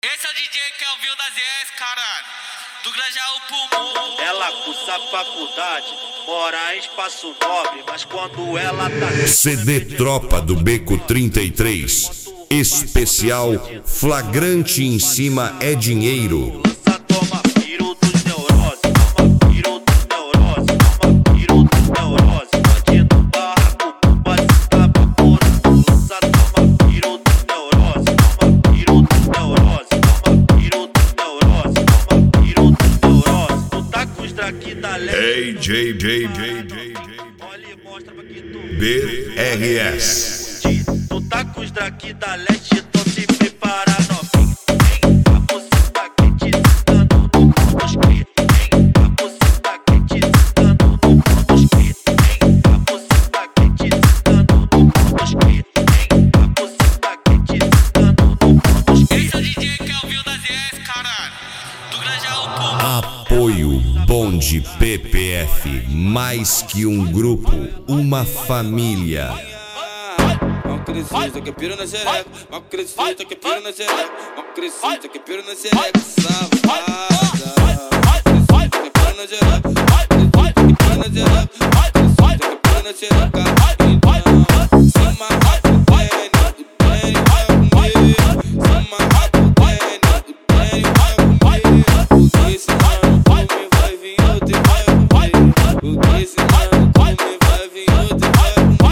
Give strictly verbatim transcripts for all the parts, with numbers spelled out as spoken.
Esse é o D J que é o Vil das S, caralho. Do Grajaú pro morro. Ela cursa faculdade, mora em espaço nobre, mas quando ela tá... C D Tropa do Beco trinta e três. Especial Flagrante em Cima é Dinheiro. Lança, toma piro dos neuroses, toma piro dos neuroses, toma piro dos neuroses. Bandido barraco, base tapa por lança, toma piro dos neuroses, toma piro dos neuroses, toma piro dos neuroses, toma piro dos neuroses. Tu tá com os draki da leste. Ei, J, J, J, J, Olha e mostra pra que tu B R S. Tu tá com os draki da leste, então se prepara, novinho. A moça tá quente, sentando no mosquito. A moça tá quente, sentando no mosquito. A moça tá quente, sentando no mosquito. A moça tá quente, sentando no mosquito. Esse é o D J que é o Vil das S, caralho. Do Grajaú pro morro. Apoio Bonde P P F. Mais que um grupo, uma família. Mal crescido, que piro na xereca. Mal crescido, que piro na xereca. Mal crescido, que piro na xereca. Safada. Mal crescido, que piro na xereca. Mal crescido, que piro na xereca. Mal crescido, que piro na xereca. Então, se amarrar com o pênis, o pênis vai comer. Se amarrar com o pênis, o pênis vai comer. Porque senão come vai vir outro e vai comer. Porque senão come vai vir outro e vai comer.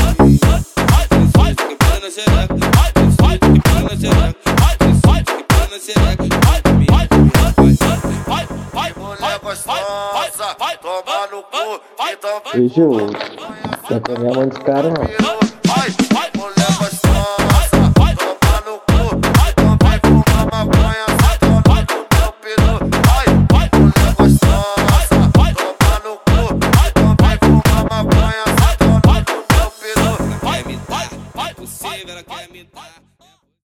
Mulher gostosa, toma no cu, então Viu, Ju? Não tem minha mão dos caras, não. vai.